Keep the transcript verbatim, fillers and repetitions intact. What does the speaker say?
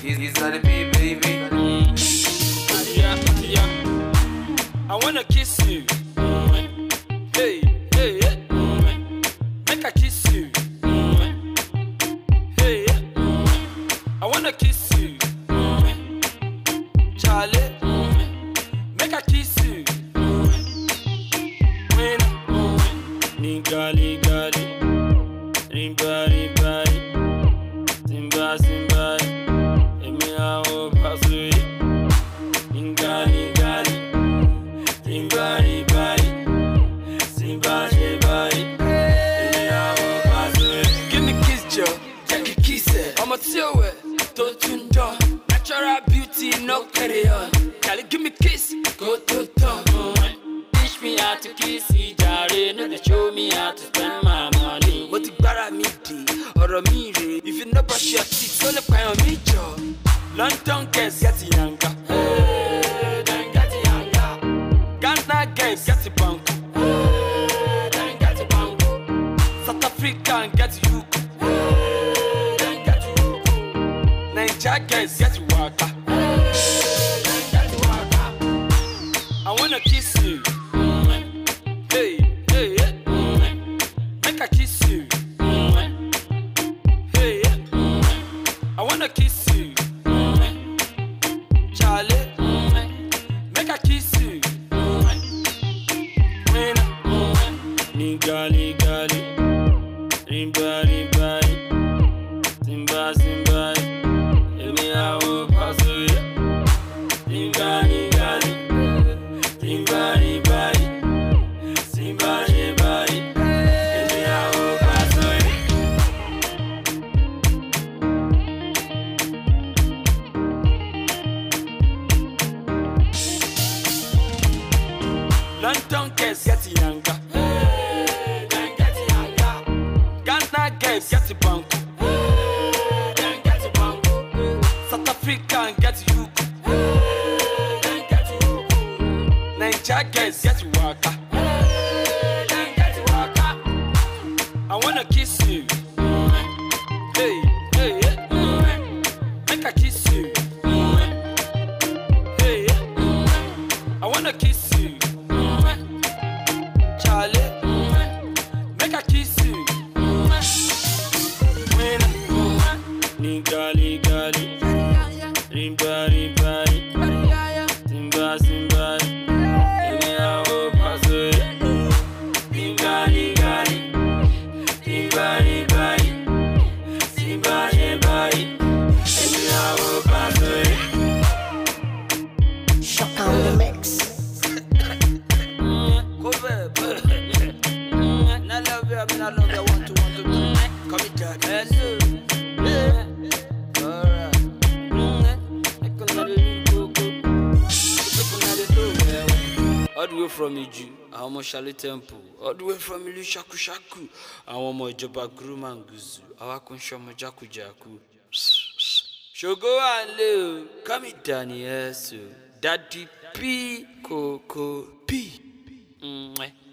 These are the beat, baby. Yeah, yeah. I wanna kiss you. Hey, hey, hey. Make I kiss you. Hey, I wanna kiss you. Charlie, make I kiss you. When Niga, niga, rimba, rimba, simba, simba, emi awo pasui. Niga, niga, rimba, rimba, simba, simba, emi awo pasui. Give me kiss, Joe. Take a kiss, I'm a tear. Don't you know? Natural beauty, no carry on. Can you give me kiss? Go to town. Teach me how to kiss you, Jare. No, they show me how to spend my money. What the bara me di or a mire? If you no brush your teeth, don't cry on me, Joe. London girls get younger. Hey, then get younger. Ghana girls get bunk. Hey, then get bunk. South African get you. Hey, then get you. Nigeria girls get waka. Hey, then get waka. I wanna kiss you. Hey, hey, hey. Make I kiss you. Hey, I wanna kiss you. Charlie, make I kiss you. When Niga, niga, rimba, rimba, simba, simba, emi awo pasui. Niga, niga, rimba, rimba, simba, simba, emi awo pasui. London girls get younger. Hey, then get younger. Ghana girls get bunk. Hey, then get bunk. South African get you. Hey, then get you. Nigeria girls get waka. Hey, then get waka. I wanna kiss you. Hey, hey, hey. Make I kiss you. Hey, I wanna kiss you. Charlie, make I kiss you. When Niga, niga, rimba, rimba, simba, simba, emi awo pasui. Niga, niga, rimba, rimba, simba, simba, emi awo pasui. Shock on the mix. Go back. I love you, I mean I love you, I want to, want to, come here, daddy. Hello. Alright. I couldn't let you go, go. I couldn't let it go. All the way from Iju, I'm on Charlie Temple. All the way from Ilu Shaku Shaku, I'm on Joba Gruman Guzu. I want to show my Jaku Jaku. Shogo and Leo, come here, Danny, yes, Daddy P. Coco P. Mm-hmm.